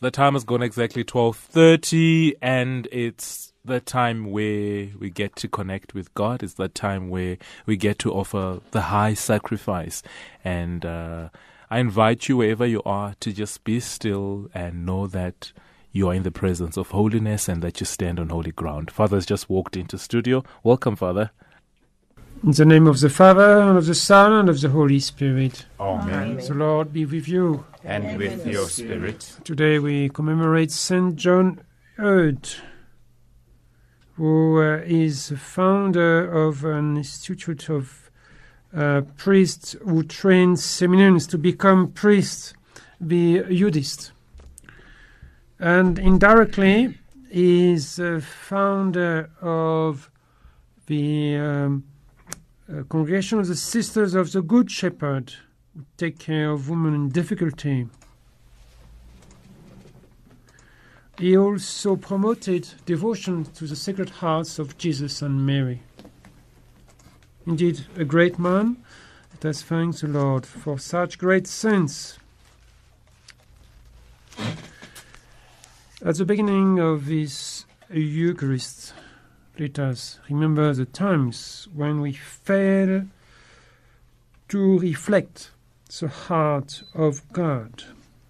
The time has gone exactly 12:30, and it's the time where we get to connect with God. It's the time where we get to offer the high sacrifice. And I invite you, wherever you are, to just be still and know that you are in the presence of holiness and that you stand on holy ground. Father's just walked into studio. Welcome, Father. In the name of the Father, and of the Son, and of the Holy Spirit. Amen. The Lord be with you. And with your spirit. Today we commemorate Saint John Eudes, who is the founder of an institute of priests who train seminarians to become priests, the Eudists. And indirectly is the founder of the Congregation of the Sisters of the Good Shepherd, who take care of women in difficulty. He also promoted devotion to the Sacred Hearts of Jesus and Mary. Indeed, a great man. Let us thank the Lord for such great saints. At the beginning of this Eucharist, let us remember the times when we fail to reflect the heart of God.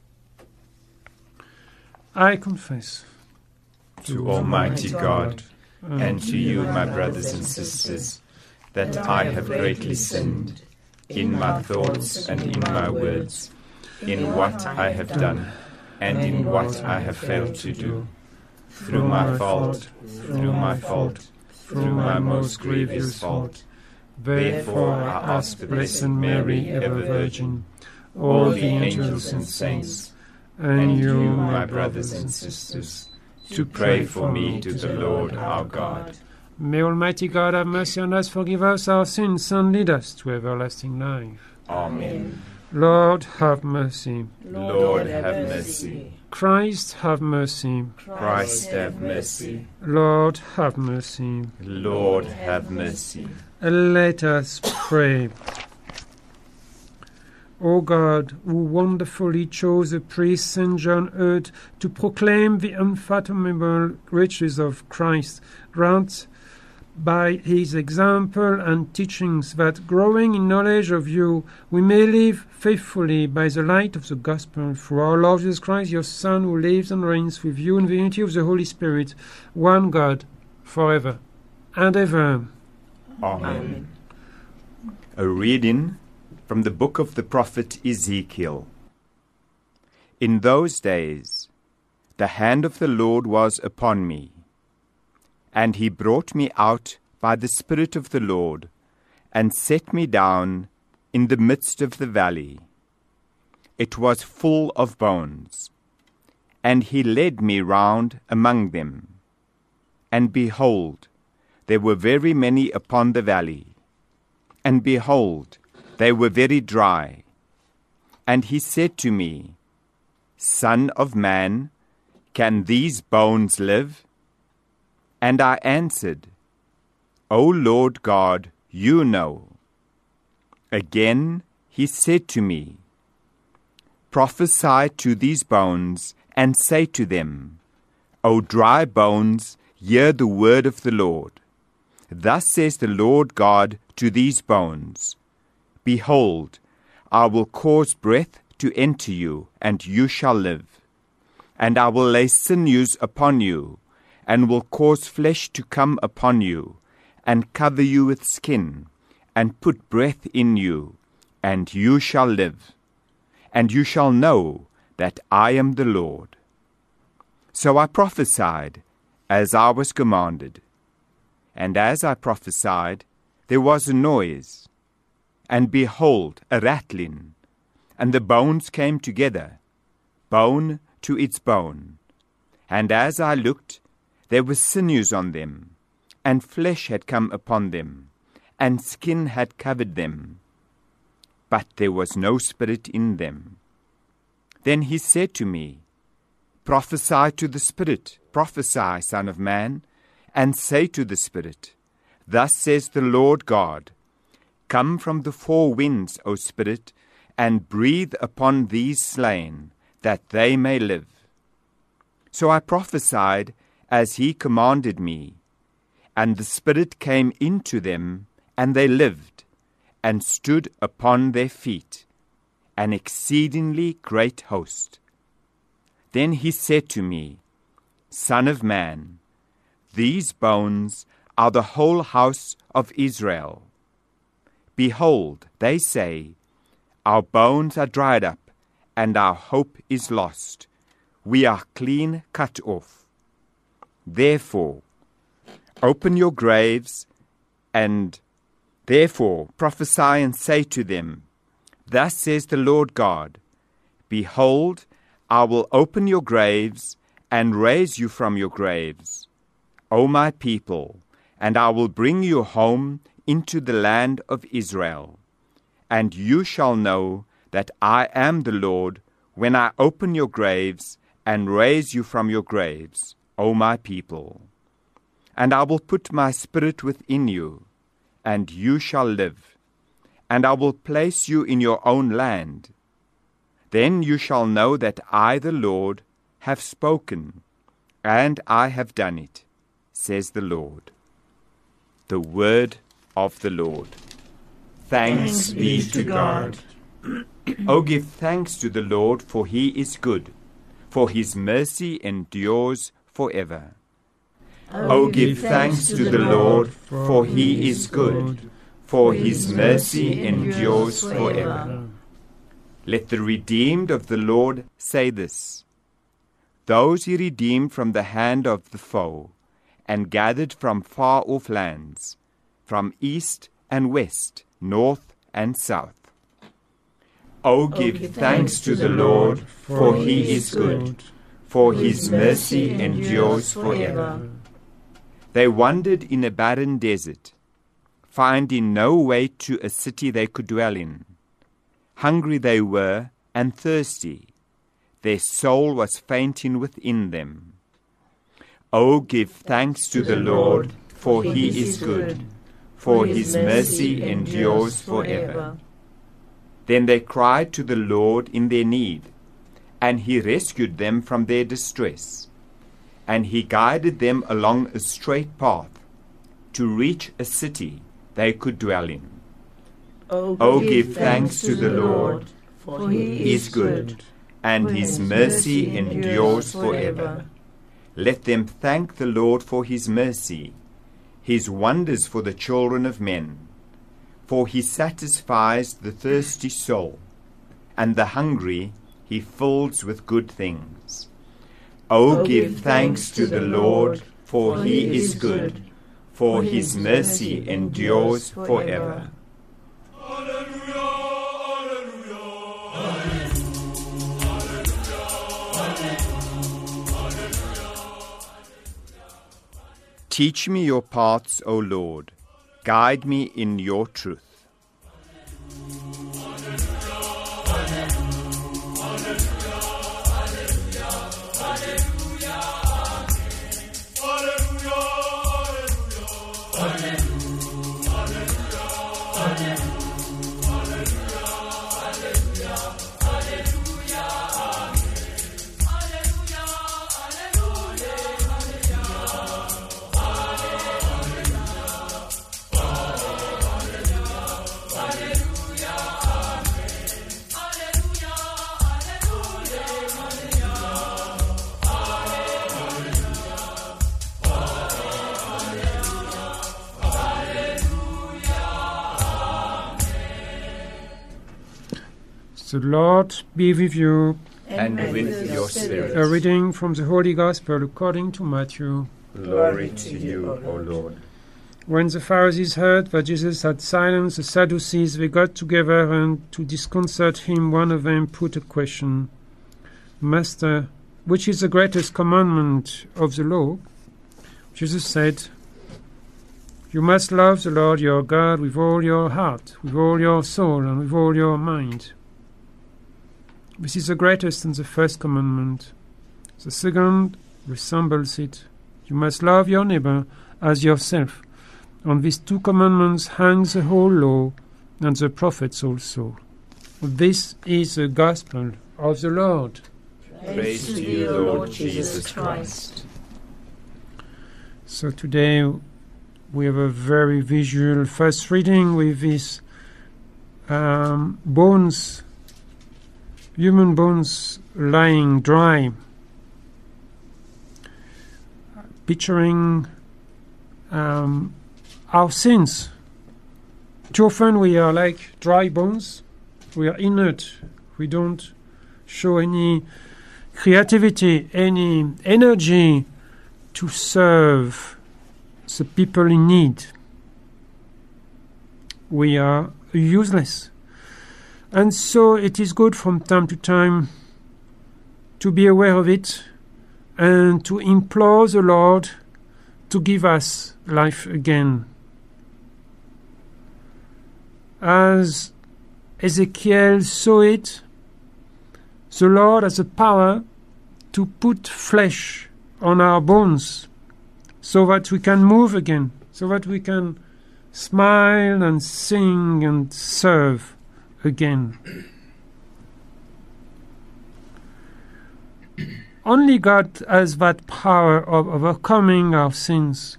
I confess to Almighty God and to you, my brothers and sisters, that I have greatly sinned in my thoughts and in my words, in what I have done and in what I have failed to do. Through my fault, through my most grievous fault. Therefore I ask the Blessed Mary, ever Virgin, all the angels and saints, and you, my brothers and sisters, to pray for me to the Lord our God. May Almighty God have mercy on us, forgive us our sins, and lead us to everlasting life. Amen. Lord, have mercy. Lord, have mercy. Christ, have mercy. Christ, have mercy. Lord, have mercy. Lord, have mercy. Let us pray. O God, who wonderfully chose the priest Saint John Eudes to proclaim the unfathomable riches of Christ, grant by his example and teachings that, growing in knowledge of you, we may live faithfully by the light of the gospel, through our Lord Jesus Christ, your Son, who lives and reigns with you in the unity of the Holy Spirit, one God, forever and ever. Amen. A reading from the book of the prophet Ezekiel. In those days the hand of the Lord was upon me, and he brought me out by the Spirit of the Lord, and set me down in the midst of the valley. It was full of bones. And he led me round among them. And behold, there were very many upon the valley. And behold, they were very dry. And he said to me, Son of man, can these bones live? And I answered, O Lord God, you know. Again he said to me, Prophesy to these bones, and say to them, O dry bones, hear the word of the Lord. Thus says the Lord God to these bones, Behold, I will cause breath to enter you, and you shall live. And I will lay sinews upon you, and will cause flesh to come upon you, and cover you with skin, and put breath in you, and you shall live. And you shall know that I am the Lord. So I prophesied, as I was commanded. And as I prophesied, there was a noise, and behold, a rattling, and the bones came together, bone to its bone. And as I looked, there were sinews on them, and flesh had come upon them, and skin had covered them. But there was no spirit in them. Then he said to me, Prophesy to the Spirit, prophesy, Son of man, and say to the Spirit, Thus says the Lord God, Come from the four winds, O Spirit, and breathe upon these slain, that they may live. So I prophesied as he commanded me, and the Spirit came into them, and they lived, and stood upon their feet, an exceedingly great host. Then he said to me, Son of man, these bones are the whole house of Israel. Behold, they say, Our bones are dried up, and our hope is lost. We are clean cut off. Therefore, open your graves, and therefore prophesy and say to them, Thus says the Lord God, Behold, I will open your graves, and raise you from your graves, O my people, and I will bring you home into the land of Israel. And you shall know that I am the Lord, when I open your graves, and raise you from your graves, O my people. And I will put my Spirit within you, and you shall live, and I will place you in your own land. Then you shall know that I, the Lord, have spoken, and I have done it, says the Lord. The word of the Lord. Thanks be to God. O give thanks to the Lord, for he is good, for his mercy endures forever. O give thanks to the Lord, for he is good, for his mercy endures forever. Let the redeemed of the Lord say this, those he redeemed from the hand of the foe, and gathered from far-off lands, from east and west, north and south. O give thanks to the Lord, for he is good, for his mercy endures forever. They wandered in a barren desert, finding no way to a city they could dwell in. Hungry they were and thirsty. Their soul was fainting within them. O give thanks to the Lord, for he is good, for his mercy endures forever. Then they cried to the Lord in their need, and he rescued them from their distress. And he guided them along a straight path, to reach a city they could dwell in. O give thanks to the Lord, for he is good, and his mercy endures forever. Let them thank the Lord for his mercy, his wonders for the children of men. For he satisfies the thirsty soul, and the hungry he fills with good things. O give thanks to the Lord, for he is good, for his mercy endures forever. Teach me your paths, O Lord. Guide me in your truth. The Lord be with you. And with your spirit. A reading from the Holy Gospel according to Matthew. Glory to you, O Lord. When the Pharisees heard that Jesus had silenced the Sadducees, they got together, and to disconcert him, one of them put a question. Master, which is the greatest commandment of the law? Jesus said, You must love the Lord your God with all your heart, with all your soul, and with all your mind. This is the greatest and the first commandment. The second resembles it. You must love your neighbor as yourself. On these two commandments hangs the whole law and the prophets also. This is the gospel of the Lord. Praise to you, Lord Jesus Christ. So today we have a very visual first reading with these bones, human bones lying dry, picturing our sins. Too often we are like dry bones, we are inert, we don't show any creativity, any energy to serve the people in need. We are useless. And so it is good from time to time to be aware of it and to implore the Lord to give us life again. As Ezekiel saw it, the Lord has the power to put flesh on our bones so that we can move again, so that we can smile and sing and serve again. Only God has that power of overcoming our sins,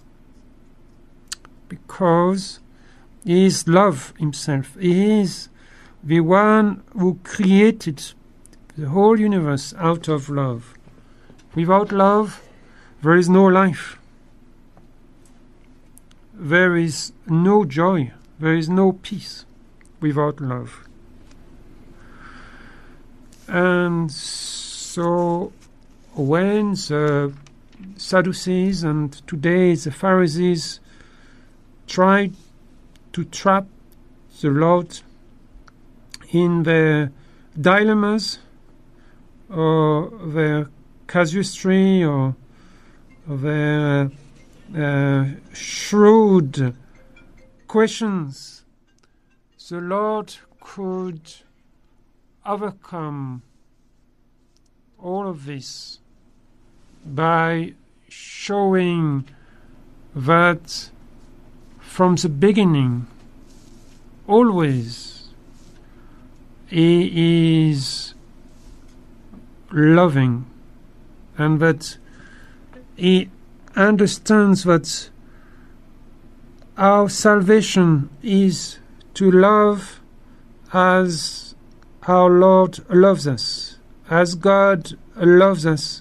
because He is love Himself. He is the one who created the whole universe out of love. Without love, there is no life. There is no joy. There is no peace without love. And so when the Sadducees and today the Pharisees tried to trap the Lord in their dilemmas or their casuistry or their shrewd questions, the Lord could overcome all of this by showing that from the beginning, always, He is loving, and that He understands that our salvation is to love as our Lord loves us, as God loves us.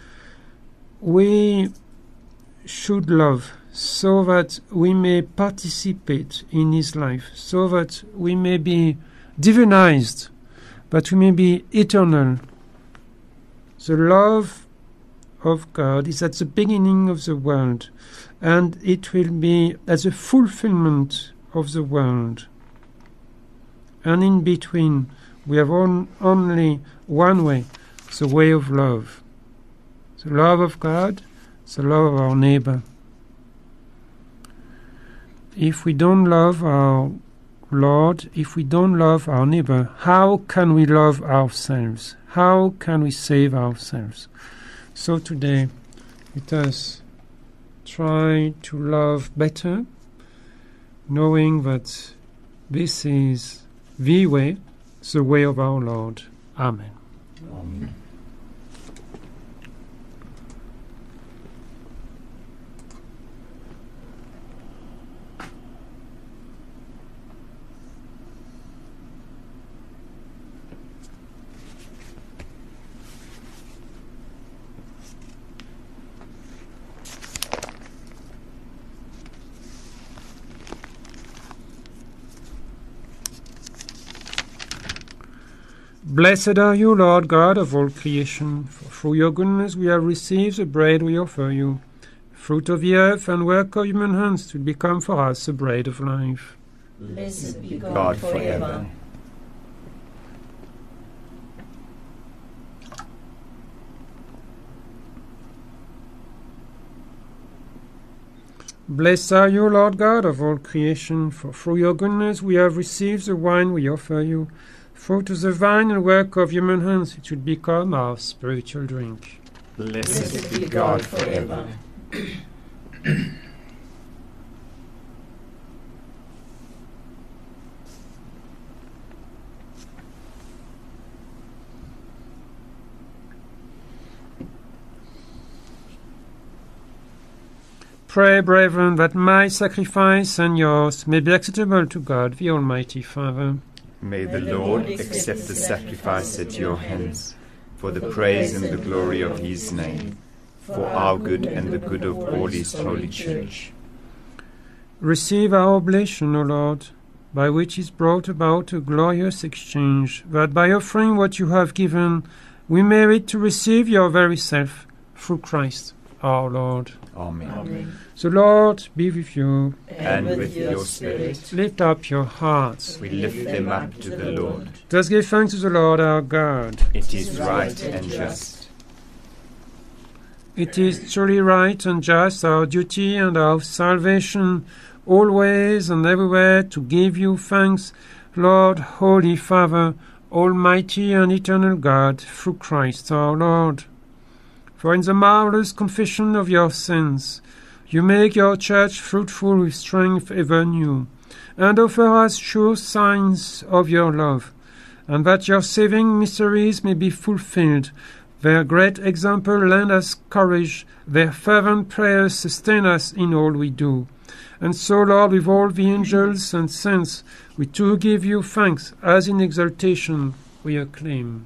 We should love so that we may participate in His life, so that we may be divinized, but we may be eternal. The love of God is at the beginning of the world, and it will be as a fulfillment of the world. And in between, we have only one way, the way of love. The love of God, the love of our neighbor. If we don't love our Lord, if we don't love our neighbor, how can we love ourselves? How can we save ourselves? So today, let us try to love better, knowing that this is the way of our Lord. Amen. Amen. Blessed are you, Lord God of all creation, for through your goodness we have received the bread we offer you, fruit of the earth and work of human hands, to become for us the bread of life. Blessed be God forever. Blessed are you, Lord God of all creation, for through your goodness we have received the wine we offer you, fruit of the vine and work of human hands, it should become our spiritual drink. Blessed be God forever. pray, brethren, that my sacrifice and yours may be acceptable to God, the Almighty Father. May the Lord accept the sacrifice at your hands, for the praise and the glory of his name, for our good and the good of all his holy church. Receive our oblation, O Lord, by which is brought about a glorious exchange, that by offering what you have given, we merit to receive your very self, through Christ our Lord. Amen. Amen. The Lord be with you. And with your spirit. Lift up your hearts. We lift them up to the Lord. Let us give thanks to the Lord our God. It is right and just. It is truly right and just, our duty and our salvation, always and everywhere to give you thanks, Lord, Holy Father, Almighty and eternal God, through Christ our Lord. For in the marvelous confession of your sins, you make your church fruitful with strength ever new, and offer us sure signs of your love, and that your saving mysteries may be fulfilled. Their great example lend us courage, their fervent prayers sustain us in all we do. And so, Lord, with all the angels and saints, we too give you thanks, as in exaltation we acclaim.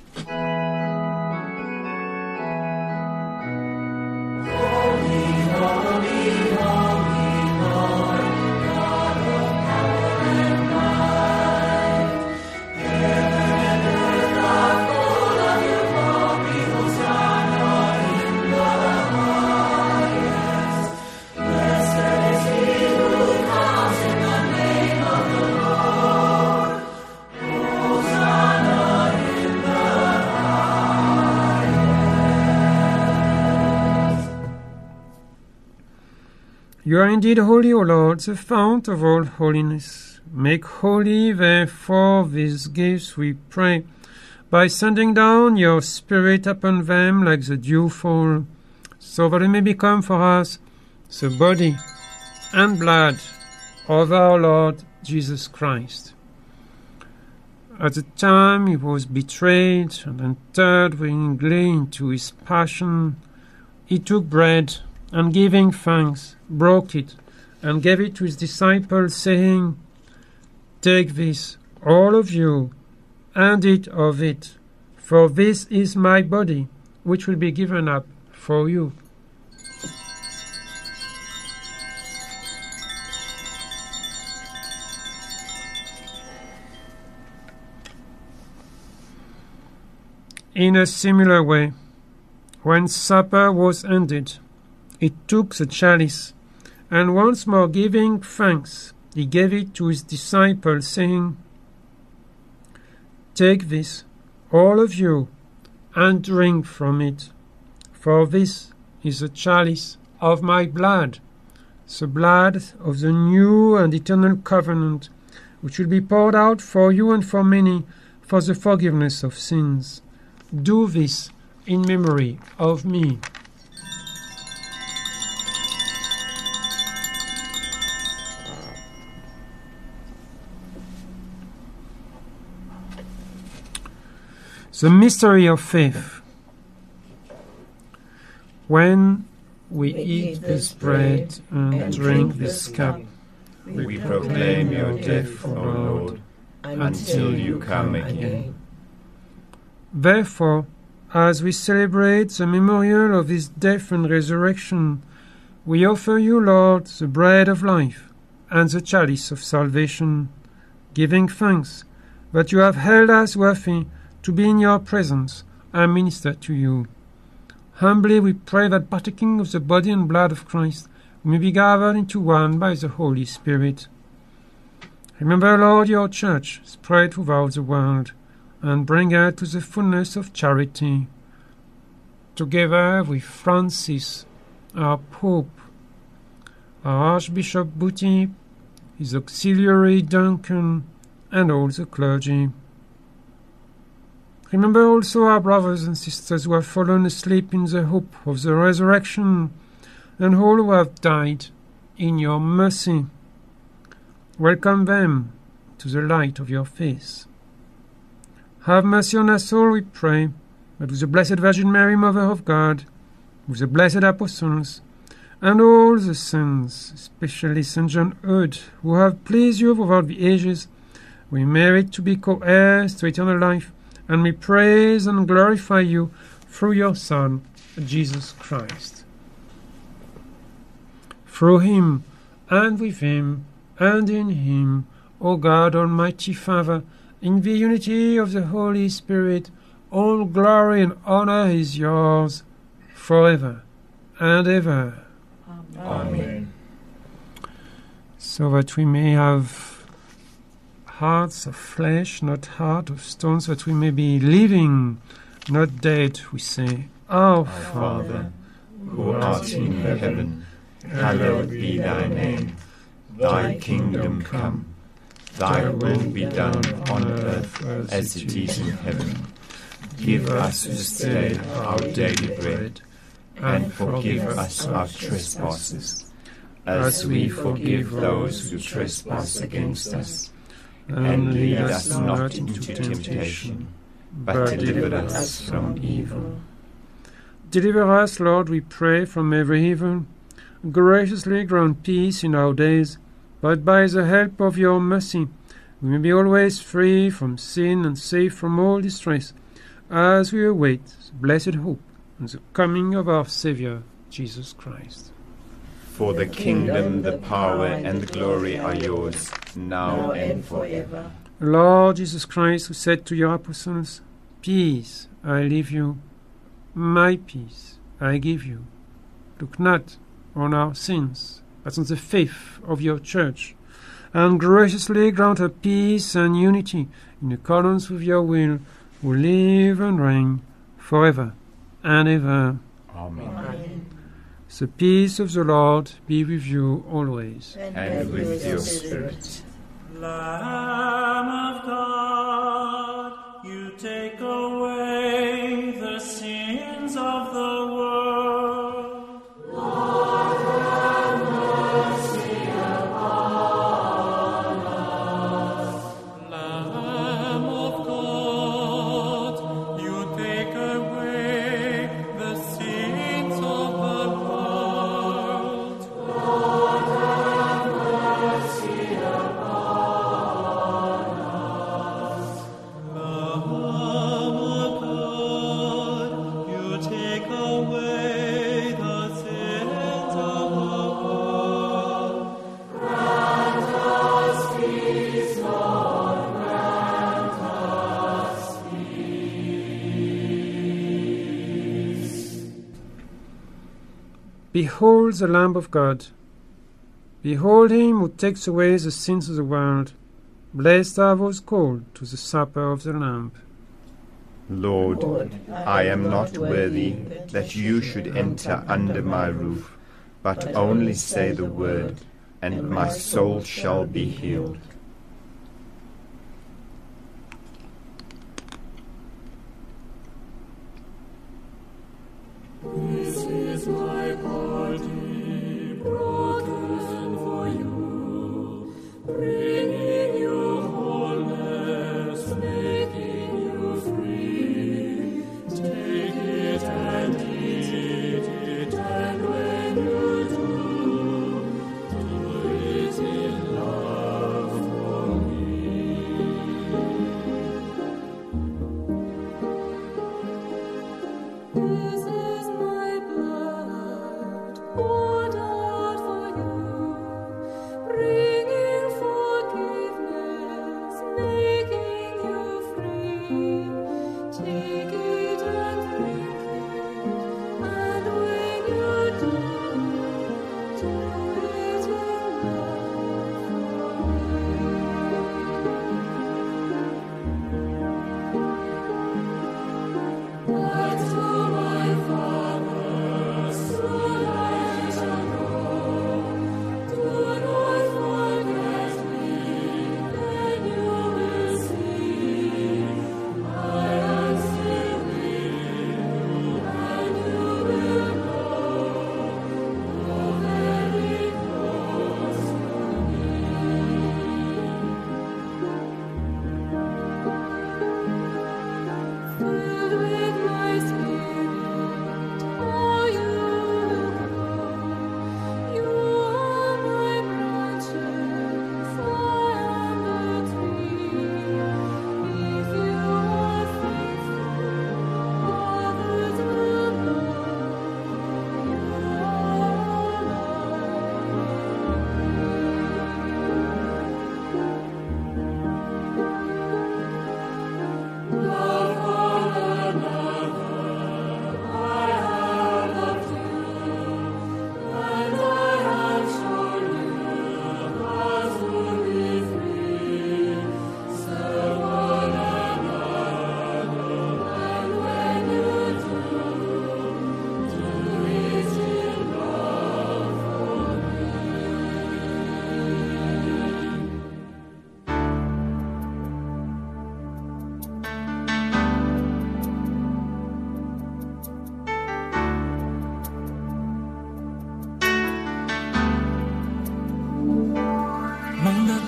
You are indeed holy, O Lord, the fount of all holiness. Make holy, therefore, these gifts, we pray, by sending down your Spirit upon them like the dewfall, so that it may become for us the body and blood of our Lord Jesus Christ. At the time he was betrayed and entered willingly into his passion, he took bread, and giving thanks, broke it, and gave it to his disciples, saying, Take this, all of you, and eat of it, for this is my body, which will be given up for you. In a similar way, when supper was ended, he took the chalice, and once more giving thanks, he gave it to his disciples, saying, Take this, all of you, and drink from it, for this is the chalice of my blood, the blood of the new and eternal covenant, which will be poured out for you and for many for the forgiveness of sins. Do this in memory of me. The mystery of faith. When we eat this bread and drink this cup, we proclaim your death, O Lord, until you come again. Therefore, as we celebrate the memorial of his death and resurrection, we offer you, Lord, the bread of life and the chalice of salvation, giving thanks that you have held us worthy to be in your presence and minister to you. Humbly we pray that, partaking of the body and blood of Christ, we may be gathered into one by the Holy Spirit. Remember, Lord, your church spread throughout the world, and bring her to the fullness of charity. Together with Francis, our Pope, our Archbishop Bouty, his auxiliary Duncan, and all the clergy. Remember also our brothers and sisters who have fallen asleep in the hope of the resurrection, and all who have died in your mercy. Welcome them to the light of your face. Have mercy on us all, we pray, that with the Blessed Virgin Mary, Mother of God, with the blessed apostles, and all the saints, especially St. John Eudes, who have pleased you throughout the ages, we merit to be co-heirs to eternal life, and we praise and glorify you through your Son, Jesus Christ. Through him, and with him, and in him, O God, Almighty Father, in the unity of the Holy Spirit, all glory and honor is yours, forever and ever. Amen. So that we may have hearts of flesh, not heart of stones, that we may be living, not dead, we say, Our Father, who art in heaven, hallowed be thy name. Thy kingdom come. Thy will be done on earth as it is in heaven. Give us this day our daily bread, and forgive us our trespasses, as we forgive those who trespass against us. And lead us not into temptation, but deliver us from evil. Deliver us, Lord, we pray, from every evil. Graciously grant peace in our days, but by the help of your mercy we may be always free from sin and safe from all distress, as we await the blessed hope and the coming of our Saviour, Jesus Christ. For the kingdom, the power, and the glory are yours, now and forever. Lord Jesus Christ, who said to your apostles, Peace I leave you, my peace I give you. Look not on our sins, but on the faith of your church, and graciously grant her peace and unity in accordance with your will, who live and reign forever and ever. Amen. Amen. The peace of the Lord be with you always. And with your spirit. Lamb of God, you take away the sins of the world. Lord, have mercy upon us. Lamb of God, you take away the sins of the world. Lord, have mercy upon us. Lamb of God, you take away the sins of the world. Grant us peace, Lord, grant us peace. Behold the Lamb of God. Behold him who takes away the sins of the world. Blessed are those called to the supper of the Lamb. Lord, I am not worthy that you should enter under my roof, but only say the word, and my soul shall be healed. This is my body broken for you, bringing you wholeness, making you free. Take it and eat it, and when you do, do it in love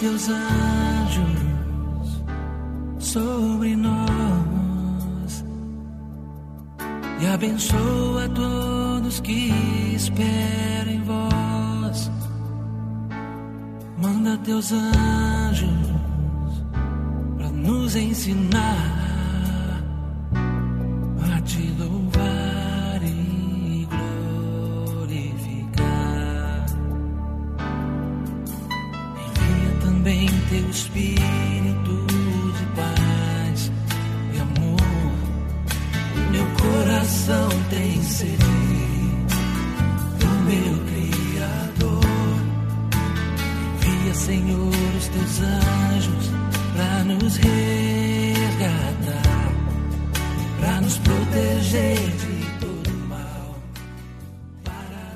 teus anjos sobre nós e abençoa todos que esperam em vós. Manda teus anjos para nos ensinar a te louvar e glorificar. Envia também teu Espírito de paz e amor. Meu coração tem sede do meu Criador. Envia, Senhor, os teus anjos para nos resgatar, para nos proteger de todo mal, para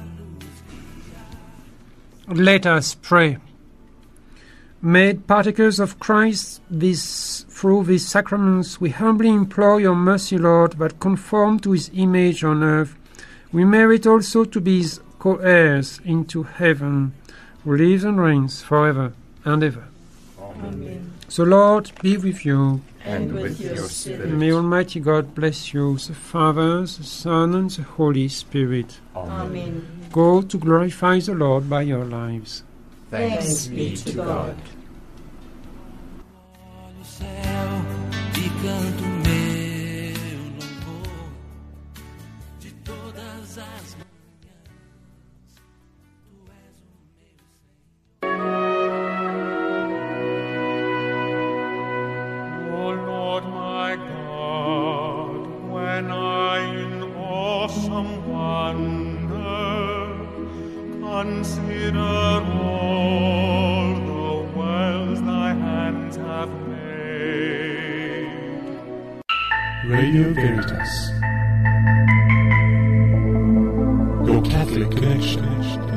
nos... Let us pray. Made partakers of Christ through these sacraments, we humbly implore your mercy, Lord, that conformed to his image on earth, we merit also to be his co-heirs into heaven, who lives and reigns forever and ever. Amen. So, Lord, be with you. And with your spirit. May Almighty God bless you, the Father, the Son, and the Holy Spirit. Amen. Go to glorify the Lord by your lives. Thanks be to God. Olha o céu e canto meu louvor de todas as manhãs. Tu és o meu Senhor. O Lord my God, when I in awesome wonder consider all the wells thy hands have made. Radio Veritas, your Catholic connection.